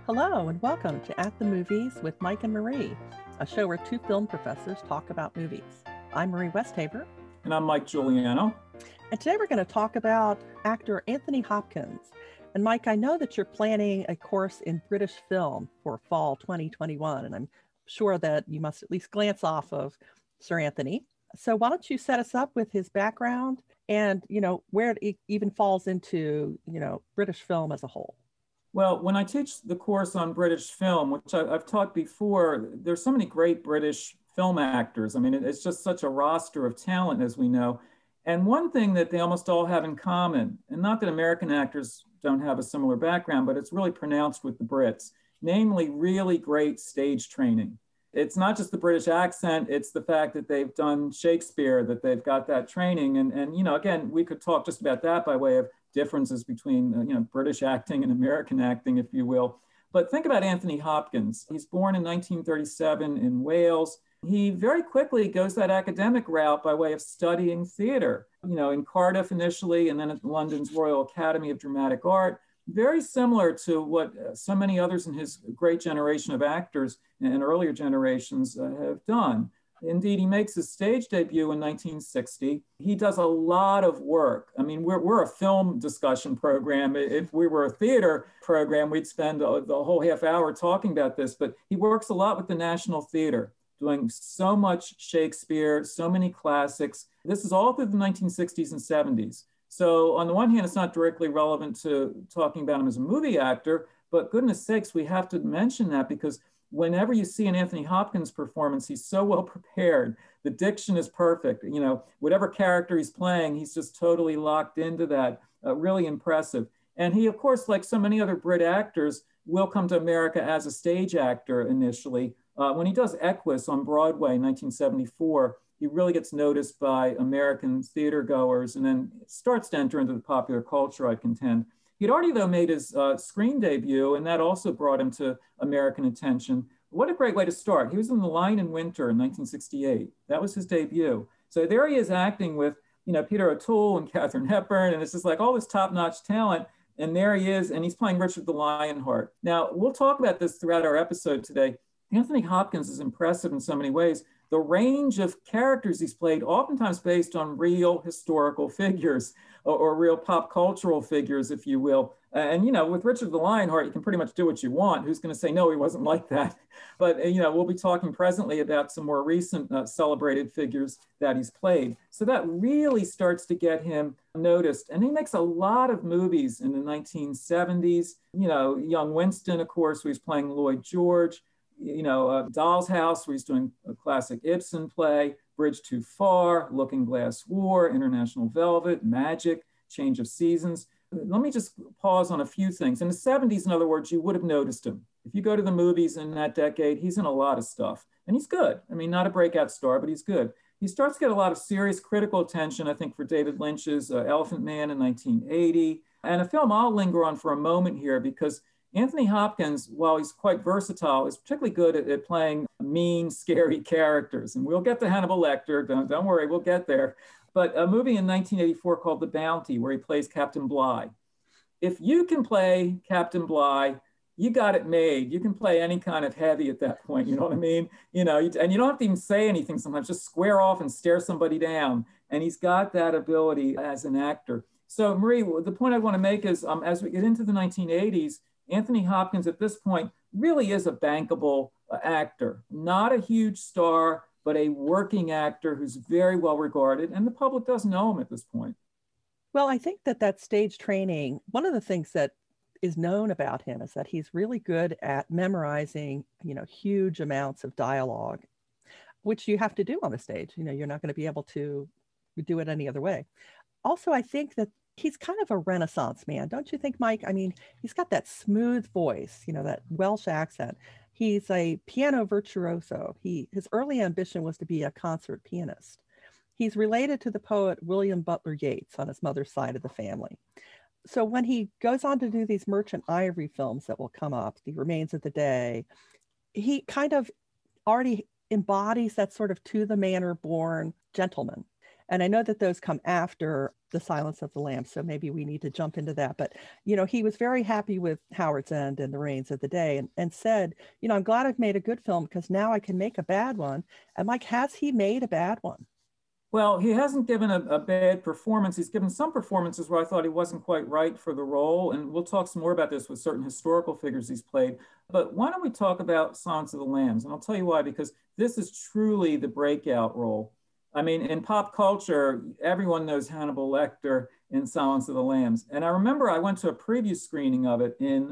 Hello, and welcome to At the Movies with Mike and Marie, a show where two film professors talk about movies. I'm Marie Westhaver. And I'm Mike Giuliano. And today we're going to talk about actor Anthony Hopkins. And Mike, I know that you're planning a course in British film for fall 2021, and I'm sure that you must at least glance off of Sir Anthony. So why don't you set us up with his background and, where it even falls into, British film as a whole? Well, when I teach the course on British film, which I've taught before, there's so many great British film actors. I mean, it's just such a roster of talent, as we know. And one thing that they almost all have in common, and not that American actors don't have a similar background, but it's really pronounced with the Brits, namely really great stage training. It's not just the British accent, it's the fact that they've done Shakespeare, that they've got that training. And again, we could talk just about that by way of differences between British acting and American acting, if you will. But think about Anthony Hopkins. He's born in 1937 in Wales. He very quickly goes that academic route by way of studying theater, in Cardiff initially, and then at London's Royal Academy of Dramatic Art. Very similar to what so many others in his great generation of actors and earlier generations have done. Indeed, he makes his stage debut in 1960. He does a lot of work. I mean, we're a film discussion program. If we were a theater program, we'd spend the whole half hour talking about this, but he works a lot with the National Theater, doing so much Shakespeare, so many classics. This is all through the 1960s and 70s. So on the one hand, it's not directly relevant to talking about him as a movie actor, but goodness sakes, we have to mention that because whenever you see an Anthony Hopkins performance, he's so well prepared. The diction is perfect. Whatever character he's playing, he's just totally locked into that. Really impressive. And he, of course, like so many other Brit actors, will come to America as a stage actor initially. When he does Equus on Broadway in 1974, he really gets noticed by American theater goers and then starts to enter into the popular culture, I contend. He'd already, though, made his screen debut, and that also brought him to American attention. What a great way to start. He was in The Lion in Winter in 1968. That was his debut. So there he is acting with, Peter O'Toole and Katharine Hepburn, and it's just like all this top-notch talent. And there he is, and he's playing Richard the Lionheart. Now, we'll talk about this throughout our episode today. Anthony Hopkins is impressive in so many ways. The range of characters he's played, oftentimes based on real historical figures or real pop cultural figures, if you will. And, with Richard the Lionheart, you can pretty much do what you want. Who's going to say, no, he wasn't like that? But, we'll be talking presently about some more recent celebrated figures that he's played. So that really starts to get him noticed. And he makes a lot of movies in the 1970s. Young Winston, of course, where he's playing Lloyd George. Doll's House, where he's doing a classic Ibsen play, Bridge Too Far, Looking Glass War, International Velvet, Magic, Change of Seasons. Let me just pause on a few things. In the 70s, in other words, you would have noticed him. If you go to the movies in that decade, he's in a lot of stuff. And he's good. I mean, not a breakout star, but he's good. He starts to get a lot of serious critical attention, I think, for David Lynch's Elephant Man in 1980. And a film I'll linger on for a moment here because Anthony Hopkins, while he's quite versatile, is particularly good at playing mean, scary characters. And we'll get to Hannibal Lecter. Don't worry, we'll get there. But a movie in 1984 called The Bounty, where he plays Captain Bligh. If you can play Captain Bligh, you got it made. You can play any kind of heavy at that point, you know what I mean? And you don't have to even say anything sometimes, just square off and stare somebody down. And he's got that ability as an actor. So Marie, the point I want to make is as we get into the 1980s, Anthony Hopkins at this point really is a bankable actor, not a huge star, but a working actor who's very well regarded, and the public doesn't know him at this point. Well, I think that stage training, one of the things that is known about him is that he's really good at memorizing, huge amounts of dialogue, which you have to do on the stage. You're not going to be able to do it any other way. Also, I think that he's kind of a Renaissance man, don't you think, Mike? I mean, he's got that smooth voice, that Welsh accent. He's a piano virtuoso. His early ambition was to be a concert pianist. He's related to the poet William Butler Yeats on his mother's side of the family. So when he goes on to do these Merchant Ivory films that will come up, The Remains of the Day, he kind of already embodies that sort of to the manor born gentleman. And I know that those come after The Silence of the Lambs, so maybe we need to jump into that. But, he was very happy with Howard's End and The Rains of the Day, and said, I'm glad I've made a good film because now I can make a bad one. And Mike, has he made a bad one? Well, he hasn't given a bad performance. He's given some performances where I thought he wasn't quite right for the role. And we'll talk some more about this with certain historical figures he's played. But why don't we talk about Silence of the Lambs? And I'll tell you why, because this is truly the breakout role. I mean, in pop culture, everyone knows Hannibal Lecter in Silence of the Lambs. And I remember I went to a preview screening of it in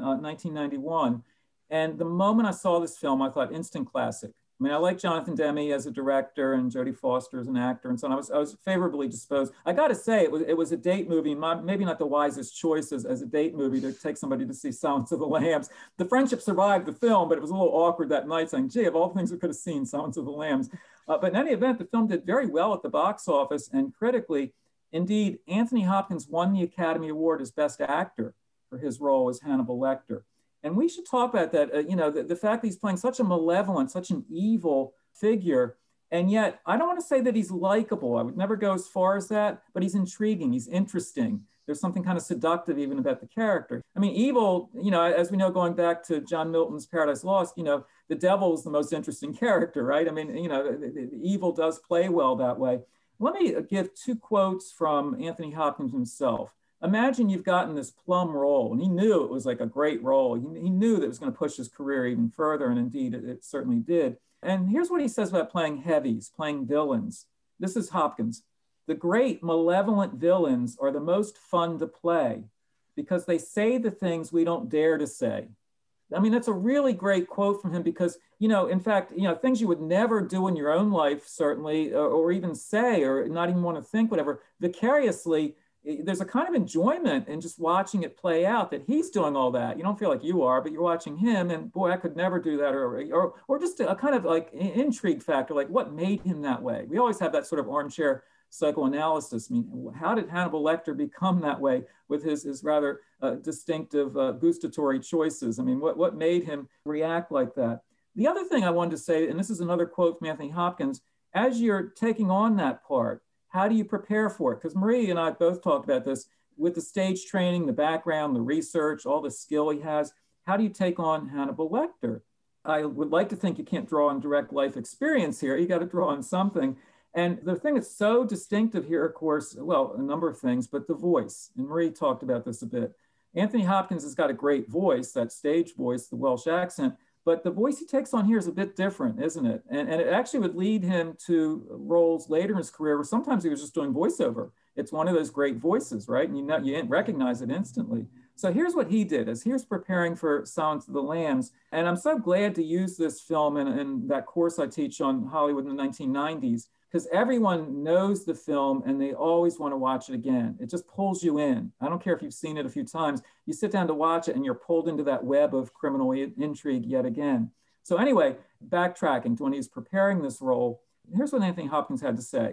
1991. And the moment I saw this film, I thought instant classic. I mean, I like Jonathan Demme as a director and Jodie Foster as an actor and so on. I was favorably disposed. I got to say, it was a date movie, maybe not the wisest choice as a date movie to take somebody to see Silence of the Lambs. The friendship survived the film, but it was a little awkward that night saying, gee, of all the things we could have seen, Silence of the Lambs. But in any event, the film did very well at the box office and critically. Indeed, Anthony Hopkins won the Academy Award as Best Actor for his role as Hannibal Lecter. And we should talk about that, the fact that he's playing such a malevolent, such an evil figure. And yet, I don't want to say that he's likable. I would never go as far as that, but he's intriguing. He's interesting. There's something kind of seductive even about the character. I mean, evil, as we know, going back to John Milton's Paradise Lost, the devil is the most interesting character, right? I mean, the evil does play well that way. Let me give two quotes from Anthony Hopkins himself. Imagine you've gotten this plum role, and he knew it was like a great role. He knew that it was going to push his career even further, and indeed it certainly did. And here's what he says about playing heavies, playing villains. This is Hopkins. The great malevolent villains are the most fun to play because they say the things we don't dare to say. I mean, that's a really great quote from him because, in fact, things you would never do in your own life, certainly, or even say, or not even want to think, whatever, vicariously, there's a kind of enjoyment in just watching it play out that he's doing all that. You don't feel like you are, but you're watching him and boy, I could never do that. Or just a kind of like intrigue factor, like what made him that way? We always have that sort of armchair psychoanalysis. I mean, how did Hannibal Lecter become that way with his rather distinctive gustatory choices? I mean, what made him react like that? The other thing I wanted to say, and this is another quote from Anthony Hopkins, as you're taking on that part, how do you prepare for it? Because Marie and I both talked about this with the stage training, the background, the research, all the skill he has. How do you take on Hannibal Lecter? I would like to think you can't draw on direct life experience here. You got to draw on something. And the thing that's so distinctive here, of course, well, a number of things, but the voice. And Marie talked about this a bit. Anthony Hopkins has got a great voice, that stage voice, the Welsh accent. But the voice he takes on here is a bit different, isn't it? And it actually would lead him to roles later in his career where sometimes he was just doing voiceover. It's one of those great voices, right? And you recognize it instantly. So here's what he did as he was preparing for Silence of the Lambs. And I'm so glad to use this film in that course I teach on Hollywood in the 1990s, because everyone knows the film and they always want to watch it again. It just pulls you in. I don't care if you've seen it a few times. You sit down to watch it and you're pulled into that web of criminal intrigue yet again. So anyway, backtracking to when he's preparing this role, here's what Anthony Hopkins had to say.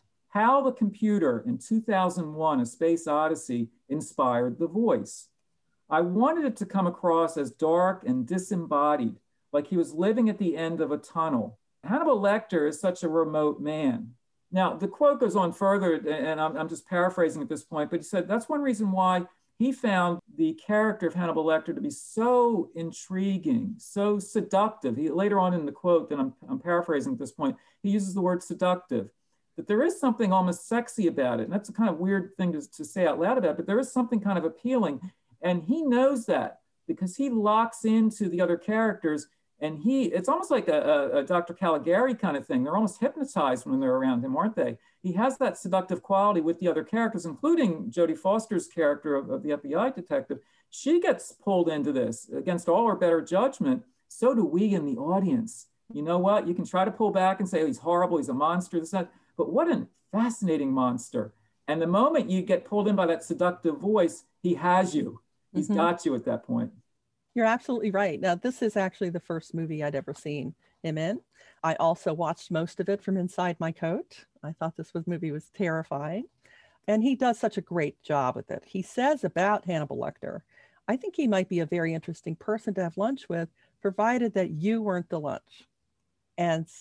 How the computer in 2001, A Space Odyssey, inspired the voice. I wanted it to come across as dark and disembodied, like he was living at the end of a tunnel. Hannibal Lecter is such a remote man. Now, the quote goes on further, and I'm just paraphrasing at this point, but he said that's one reason why he found the character of Hannibal Lecter to be so intriguing, so seductive. He, later on in the quote, and I'm paraphrasing at this point, he uses the word seductive, that there is something almost sexy about it. And that's a kind of weird thing to say out loud about, but there is something kind of appealing. And he knows that because he locks into the other characters. And it's almost like a Dr. Caligari kind of thing. They're almost hypnotized when they're around him, aren't they? He has that seductive quality with the other characters, including Jodie Foster's character of the FBI detective. She gets pulled into this against all her better judgment. So do we in the audience. You know what? You can try to pull back and say, oh, he's horrible, he's a monster, this, that. But what a fascinating monster. And the moment you get pulled in by that seductive voice, he has you. He's got you at that point. You're absolutely right. Now, this is actually the first movie I'd ever seen him in. I also watched most of it from inside my coat. I thought this movie was terrifying. And he does such a great job with it. He says about Hannibal Lecter, I think he might be a very interesting person to have lunch with, provided that you weren't the lunch. And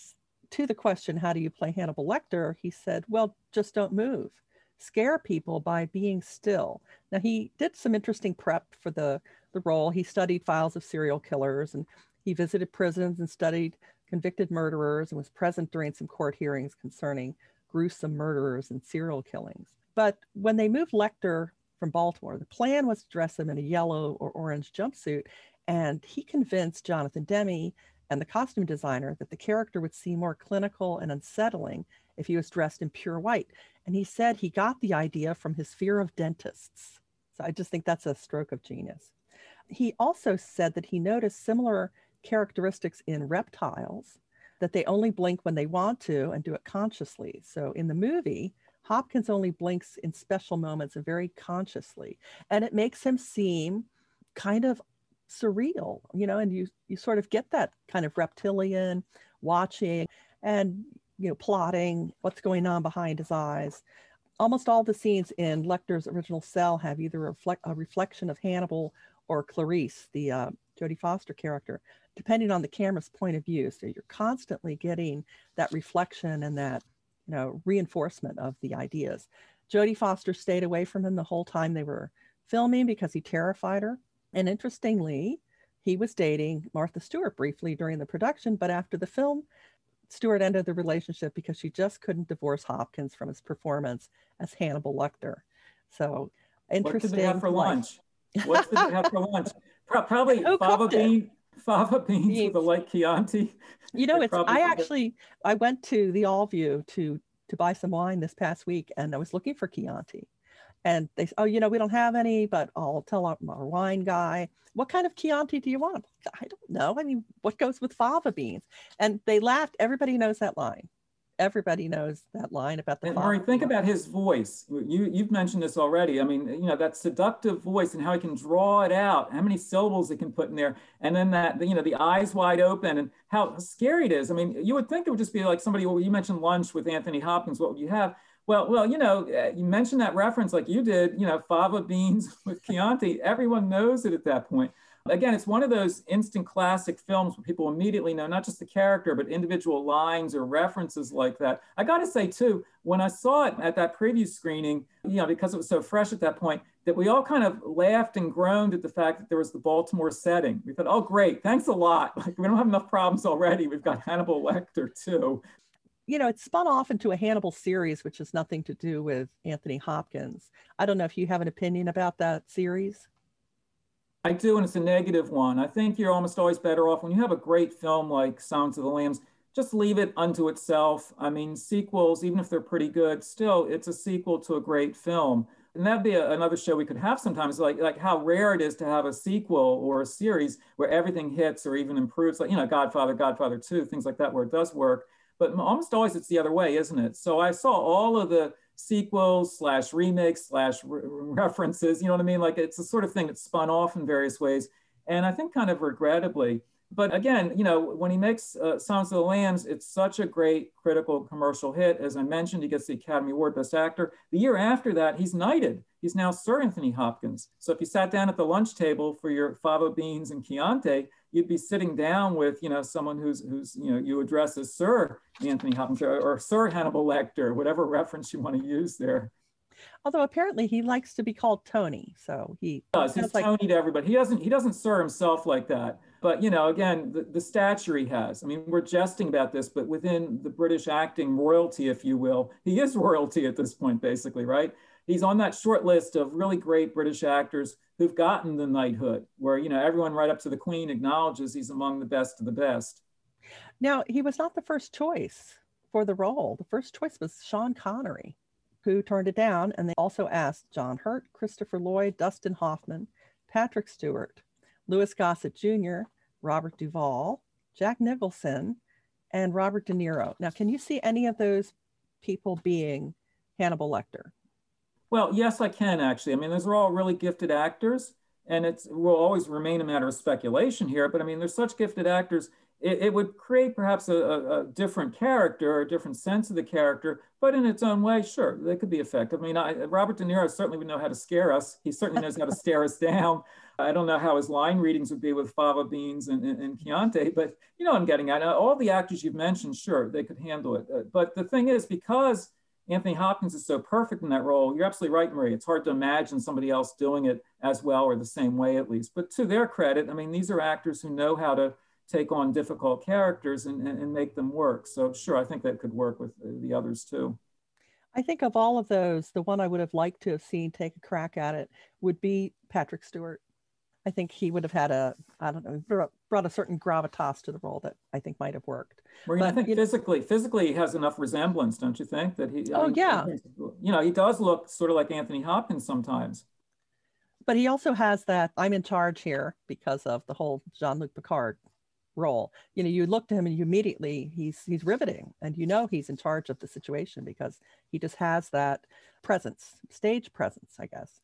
to the question, how do you play Hannibal Lecter? He said, well, just don't move. Scare people by being still. Now, he did some interesting prep for the role. He studied files of serial killers, and he visited prisons and studied convicted murderers and was present during some court hearings concerning gruesome murderers and serial killings. But when they moved Lecter from Baltimore, the plan was to dress him in a yellow or orange jumpsuit, and he convinced Jonathan Demme and the costume designer that the character would seem more clinical and unsettling if he was dressed in pure white. And he said he got the idea from his fear of dentists. So I just think that's a stroke of genius. He also said that he noticed similar characteristics in reptiles, that they only blink when they want to and do it consciously. So in the movie, Hopkins only blinks in special moments and very consciously. And it makes him seem kind of surreal, you know, and you sort of get that kind of reptilian watching and, you know, plotting what's going on behind his eyes. Almost all the scenes in Lecter's original Cell have either a reflection of Hannibal or Clarice, the Jodie Foster character, depending on the camera's point of view. So you're constantly getting that reflection and that, you know, reinforcement of the ideas. Jodie Foster stayed away from him the whole time they were filming because he terrified her. And interestingly, he was dating Martha Stewart briefly during the production, but after the film, Stewart ended the relationship because she just couldn't divorce Hopkins from his performance as Hannibal Lecter. So interesting. What did they have for lunch? What did they have for lunch? Probably fava beans with a light Chianti. You know, I went to the Allview to buy some wine this past week, and I was looking for Chianti. And they said, oh, you know, we don't have any, but I'll tell our wine guy, what kind of Chianti do you want? I don't know. I mean, what goes with fava beans? And they laughed. Everybody knows that line. Everybody knows that line about the fava. Murray, think about his voice. You've mentioned this already. I mean, you know, that seductive voice and how he can draw it out, how many syllables he can put in there. And then that, you know, the eyes wide open and how scary it is. I mean, you would think it would just be like somebody, well, you mentioned lunch with Anthony Hopkins. What would you have? Well, you know, you mentioned that reference like you did, you know, fava beans with Chianti. Everyone knows it at that point. Again, it's one of those instant classic films where people immediately know not just the character, but individual lines or references like that. I got to say, too, when I saw it at that preview screening, you know, because it was so fresh at that point, that we all kind of laughed and groaned at the fact that there was the Baltimore setting. We thought, oh, great, thanks a lot. Like, we don't have enough problems already. We've got Hannibal Lecter, too. You know, it's spun off into a Hannibal series, which has nothing to do with Anthony Hopkins. I don't know if you have an opinion about that series. I do, and it's a negative one. I think you're almost always better off when you have a great film like Silence of the Lambs, just leave it unto itself. I mean, sequels, even if they're pretty good, still, it's a sequel to a great film. And that'd be another show we could have sometimes, like how rare it is to have a sequel or a series where everything hits or even improves, like, you know, Godfather, Godfather 2, things like that, where it does work. But almost always it's the other way, isn't it? So I saw all of the sequels / remakes / references, you know what I mean? Like, it's the sort of thing that's spun off in various ways. And I think kind of regrettably. But again, you know, when he makes Silence of the Lambs, it's such a great critical commercial hit. As I mentioned, he gets the Academy Award Best Actor. The year after that, he's knighted. He's now Sir Anthony Hopkins. So if you sat down at the lunch table for your fava beans and Chianti, you'd be sitting down with, you know, someone who's you know, you address as Sir Anthony Hopkins or Sir Hannibal Lecter, whatever reference you want to use there. Although apparently he likes to be called Tony, so he does. He's like Tony to everybody. He doesn't Sir himself like that. But, you know, again, the stature he has. I mean, we're jesting about this, but within the British acting royalty, if you will, he is royalty at this point, basically, right? He's on that short list of really great British actors who've gotten the knighthood, where, you know, everyone right up to the Queen acknowledges he's among the best of the best. Now, he was not the first choice for the role. The first choice was Sean Connery, who turned it down. And they also asked John Hurt, Christopher Lloyd, Dustin Hoffman, Patrick Stewart, Louis Gossett Jr., Robert Duvall, Jack Nicholson, and Robert De Niro. Now, can you see any of those people being Hannibal Lecter? Well, yes, I can actually. I mean, those are all really gifted actors, and it will always remain a matter of speculation here. But I mean, they're such gifted actors. it would create perhaps a different character, or a different sense of the character, but in its own way, sure, they could be effective. I mean, Robert De Niro certainly would know how to scare us. He certainly knows how to stare us down. I don't know how his line readings would be with Fava Beans and Chianti, but you know what I'm getting at. All the actors you've mentioned, sure, they could handle it. But the thing is, because Anthony Hopkins is so perfect in that role, you're absolutely right, Marie. It's hard to imagine somebody else doing it as well, or the same way at least. But to their credit, I mean, these are actors who know how to take on difficult characters and make them work. So sure, I think that could work with the others too. I think of all of those, the one I would have liked to have seen take a crack at it would be Patrick Stewart. I think he would have had I don't know, brought a certain gravitas to the role that I think might have worked. Maureen, I think physically he has enough resemblance, don't you think? That he, oh, yeah. You know, he does look sort of like Anthony Hopkins sometimes. But he also has that I'm in charge here because of the whole Jean-Luc Picard role. You know, you look to him and you immediately, he's riveting, and you know he's in charge of the situation because he just has that presence, stage presence, I guess.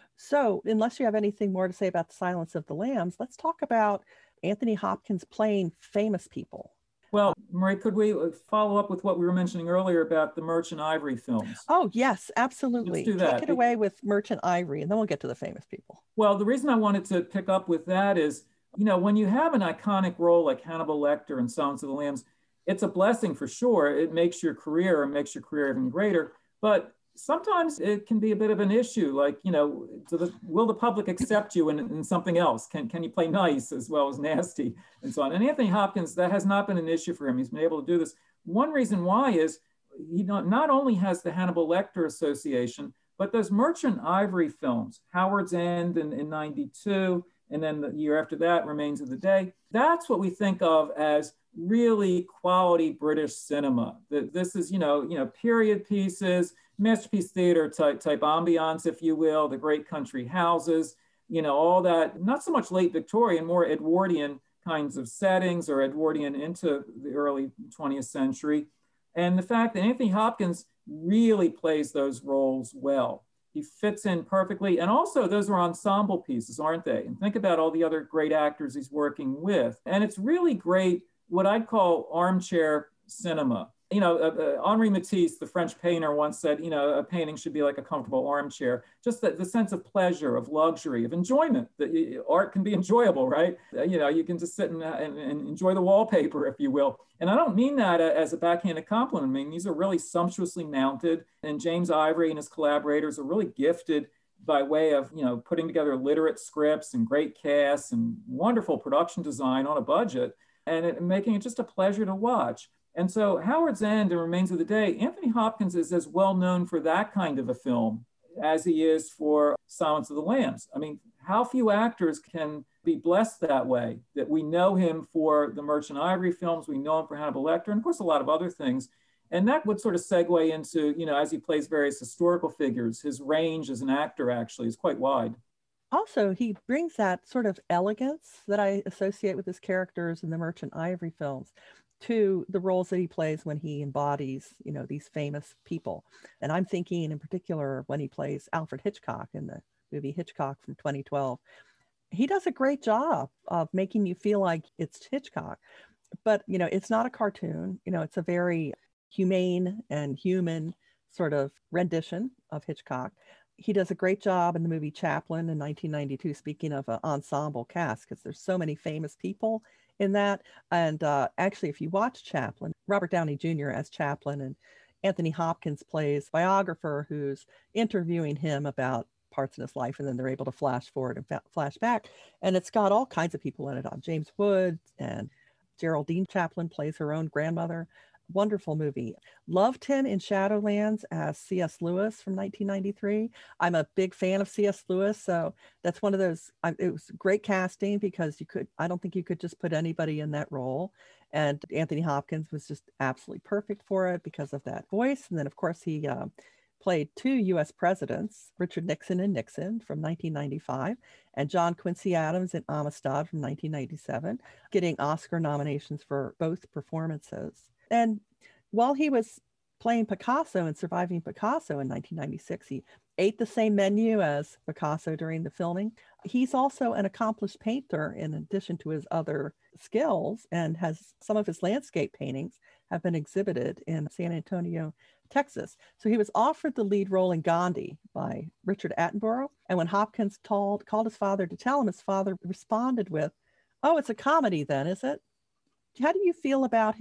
So unless you have anything more to say about The Silence of the Lambs, let's talk about Anthony Hopkins playing famous people. Well, Marie, could we follow up with what we were mentioning earlier about the Merchant Ivory films? Oh, yes, absolutely. Let's do that. Take it away with Merchant Ivory, and then we'll get to the famous people. Well, the reason I wanted to pick up with that is, you know, when you have an iconic role like Hannibal Lecter in Silence of the Lambs, it's a blessing for sure. It makes your career even greater. But sometimes it can be a bit of an issue, like, you know, will the public accept you in something else? Can you play nice as well as nasty and so on? And Anthony Hopkins, that has not been an issue for him. He's been able to do this. One reason why is he not only has the Hannibal Lecter Association, but those Merchant Ivory films, Howard's End in 92, and then the year after that, Remains of the Day. That's what we think of as really quality British cinema. This is, you know, period pieces, masterpiece theater type ambiance, if you will, the great country houses, you know, all that, not so much late Victorian, more Edwardian kinds of settings, or Edwardian into the early 20th century. And the fact that Anthony Hopkins really plays those roles well. He fits in perfectly. And also those are ensemble pieces, aren't they? And think about all the other great actors he's working with. And it's really great, what I'd call armchair cinema. You know, Henri Matisse, the French painter, once said, you know, a painting should be like a comfortable armchair. Just the sense of pleasure, of luxury, of enjoyment. That art can be enjoyable, right? You know, you can just sit and enjoy the wallpaper, if you will. And I don't mean that as a backhanded compliment. I mean, these are really sumptuously mounted. And James Ivory and his collaborators are really gifted by way of, you know, putting together literate scripts and great casts and wonderful production design on a budget, and making it just a pleasure to watch. And so Howard's End and Remains of the Day, Anthony Hopkins is as well known for that kind of a film as he is for Silence of the Lambs. I mean, how few actors can be blessed that way, that we know him for the Merchant Ivory films, we know him for Hannibal Lecter, and of course a lot of other things. And that would sort of segue into, you know, as he plays various historical figures, his range as an actor actually is quite wide. Also, he brings that sort of elegance that I associate with his characters in the Merchant Ivory films to the roles that he plays when he embodies, you know, these famous people. And I'm thinking in particular when he plays Alfred Hitchcock in the movie Hitchcock from 2012. He does a great job of making you feel like it's Hitchcock, but, you know, it's not a cartoon. You know, it's a very humane and human sort of rendition of Hitchcock. He does a great job in the movie Chaplin in 1992, speaking of an ensemble cast, because there's so many famous people in that. And actually, if you watch Chaplin, Robert Downey Jr. as Chaplin, and Anthony Hopkins plays biographer who's interviewing him about parts in his life, and then they're able to flash forward and flash back. And it's got all kinds of people in it. James Woods, and Geraldine Chaplin plays her own grandmother. Wonderful movie. Loved him in Shadowlands as C.S. Lewis from 1993. I'm a big fan of C.S. Lewis, so that's one of those, it was great casting because I don't think you could just put anybody in that role. And Anthony Hopkins was just absolutely perfect for it because of that voice. And then of course he played two U.S. presidents, Richard Nixon in Nixon from 1995, and John Quincy Adams in Amistad from 1997, getting Oscar nominations for both performances. And while he was playing Picasso and Surviving Picasso in 1996. He ate the same menu as Picasso during the filming. He's also an accomplished painter in addition to his other skills, and has some of his landscape paintings have been exhibited in San Antonio, Texas. So he was offered the lead role in Gandhi by Richard Attenborough. And when Hopkins called his father to tell him, his father responded with, "Oh, it's a comedy then, is it?" How do you feel about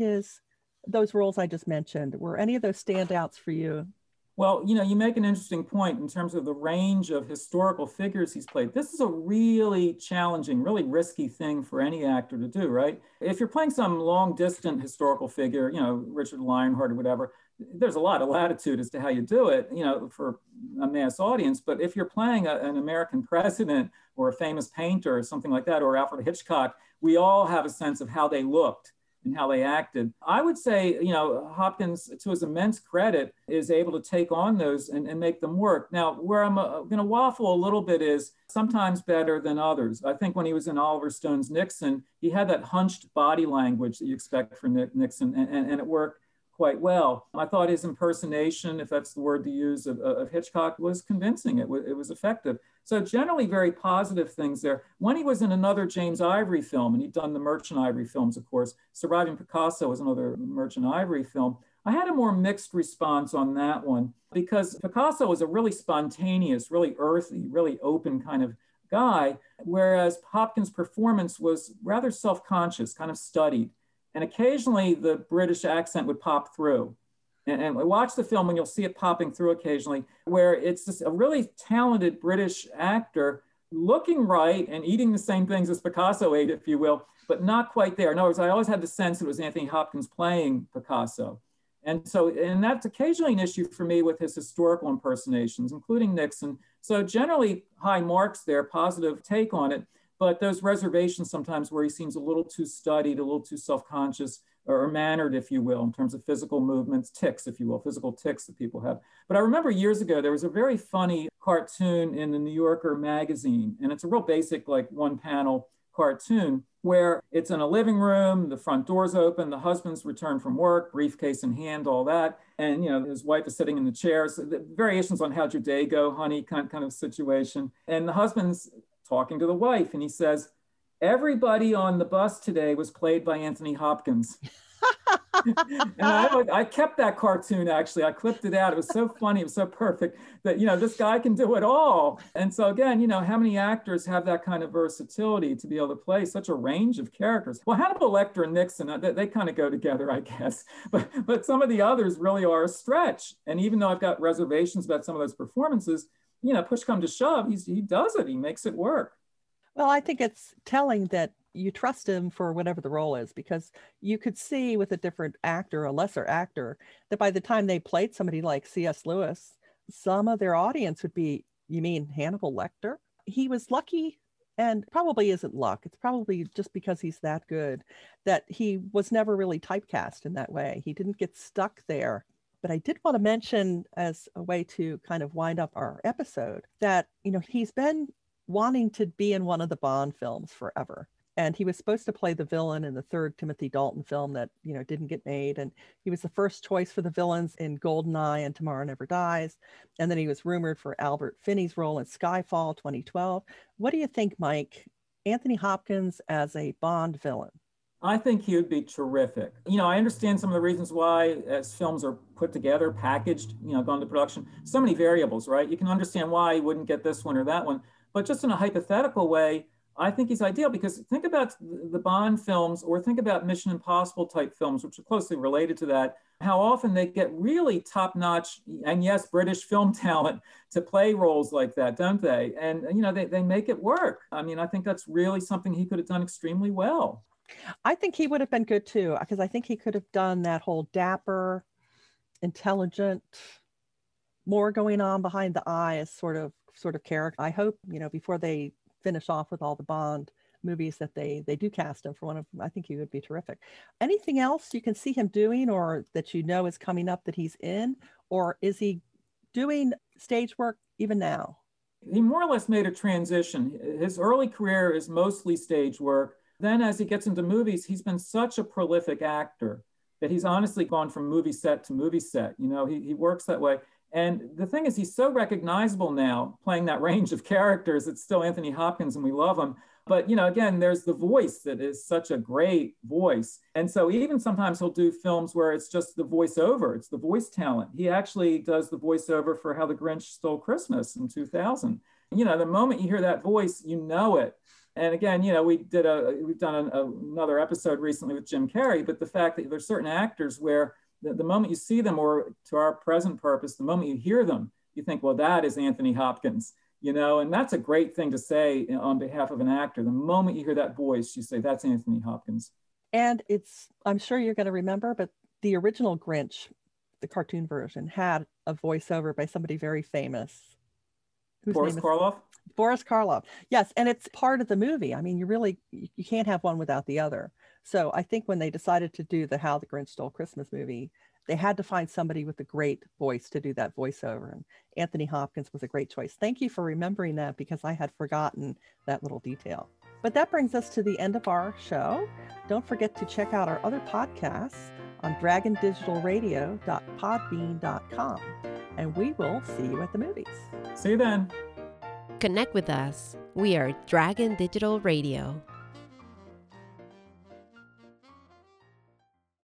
those roles I just mentioned? Were any of those standouts for you? Well, you make an interesting point in terms of the range of historical figures he's played. This is a really challenging, really risky thing for any actor to do, right? If you're playing some long distant historical figure, Richard Lionheart or whatever, there's a lot of latitude as to how you do it, for a mass audience. But if you're playing an American president or a famous painter or something like that, or Alfred Hitchcock, we all have a sense of how they looked and how they acted. I would say, Hopkins, to his immense credit, is able to take on those and make them work. Now, where I'm going to waffle a little bit is sometimes better than others. I think when he was in Oliver Stone's Nixon, he had that hunched body language that you expect from Nixon, and it worked quite well. I thought his impersonation, if that's the word to use, of Hitchcock was convincing. It was effective. So generally very positive things there. When he was in another James Ivory film, and he'd done the Merchant Ivory films, of course, Surviving Picasso was another Merchant Ivory film, I had a more mixed response on that one, because Picasso was a really spontaneous, really earthy, really open kind of guy, whereas Hopkins' performance was rather self-conscious, kind of studied. And occasionally the British accent would pop through. And watch the film and you'll see it popping through occasionally, where it's just a really talented British actor looking right and eating the same things as Picasso ate, if you will, but not quite there. In other words, I always had the sense it was Anthony Hopkins playing Picasso. And that's occasionally an issue for me with his historical impersonations, including Nixon. So generally high marks there, positive take on it. But those reservations sometimes where he seems a little too studied, a little too self-conscious or mannered, if you will, in terms of physical movements, tics, if you will, physical tics that people have. But I remember years ago, there was a very funny cartoon in the New Yorker magazine, and it's a real basic, like one panel cartoon where it's in a living room, the front door's open, the husband's returned from work, briefcase in hand, all that. And, his wife is sitting in the chair. So the variations on how'd your day go, honey, kind of situation. And the husband's talking to the wife, and he says, "Everybody on the bus today was played by Anthony Hopkins." And I kept that cartoon, actually. I clipped it out. It was so funny. It was so perfect that, this guy can do it all. And so again, how many actors have that kind of versatility to be able to play such a range of characters? Well, Hannibal Lecter and Nixon, they kind of go together, I guess. But some of the others really are a stretch. And even though I've got reservations about some of those performances, push come to shove, he does it. He makes it work. Well, I think it's telling that you trust him for whatever the role is, because you could see with a different actor, a lesser actor, that by the time they played somebody like C.S. Lewis, some of their audience would be, "You mean Hannibal Lecter?" He was lucky, and probably isn't luck. It's probably just because he's that good, that he was never really typecast in that way. He didn't get stuck there. But I did want to mention, as a way to kind of wind up our episode, that, he's been wanting to be in one of the Bond films forever. And he was supposed to play the villain in the third Timothy Dalton film that, didn't get made. And he was the first choice for the villains in GoldenEye and Tomorrow Never Dies. And then he was rumored for Albert Finney's role in Skyfall 2012. What do you think, Mike? Anthony Hopkins as a Bond villain? I think he would be terrific. I understand some of the reasons why, as films are put together, packaged, gone to production, so many variables, right? You can understand why he wouldn't get this one or that one. But just in a hypothetical way, I think he's ideal, because think about the Bond films, or think about Mission Impossible type films, which are closely related to that, how often they get really top-notch, and yes, British film talent to play roles like that, don't they? And, they make it work. I mean, I think that's really something he could have done extremely well. I think he would have been good too, because I think he could have done that whole dapper, intelligent, more going on behind the eyes sort of character. I hope, before they finish off with all the Bond movies, that they do cast him for one of them. I think he would be terrific. Anything else you can see him doing, or that is coming up that he's in, or is he doing stage work even now? He more or less made a transition. His early career is mostly stage work. Then as he gets into movies, he's been such a prolific actor that he's honestly gone from movie set to movie set. You know, he works that way. And the thing is, he's so recognizable now, playing that range of characters. It's still Anthony Hopkins, and we love him. But, you know, again, there's the voice that is such a great voice. And so even sometimes he'll do films where it's just the voiceover, it's the voice talent. He actually does the voiceover for How the Grinch Stole Christmas in 2000. You know, the moment you hear that voice, you know it. And again, you know, we've done another episode recently with Jim Carrey, but the fact that there's certain actors where the moment you see them, or to our present purpose, the moment you hear them, you think, well, that is Anthony Hopkins, you know, and that's a great thing to say on behalf of an actor. The moment you hear that voice, you say, that's Anthony Hopkins. And I'm sure you're going to remember, but the original Grinch, the cartoon version, had a voiceover by somebody very famous. Boris Karloff? Boris Karloff. Yes. And it's part of the movie. I mean, you can't have one without the other. So I think when they decided to do the How the Grinch Stole Christmas movie, they had to find somebody with a great voice to do that voiceover. And Anthony Hopkins was a great choice. Thank you for remembering that, because I had forgotten that little detail. But that brings us to the end of our show. Don't forget to check out our other podcasts on dragondigitalradio.podbean.com. And we will see you at the movies. See you then. Connect with us. We are Dragon Digital Radio.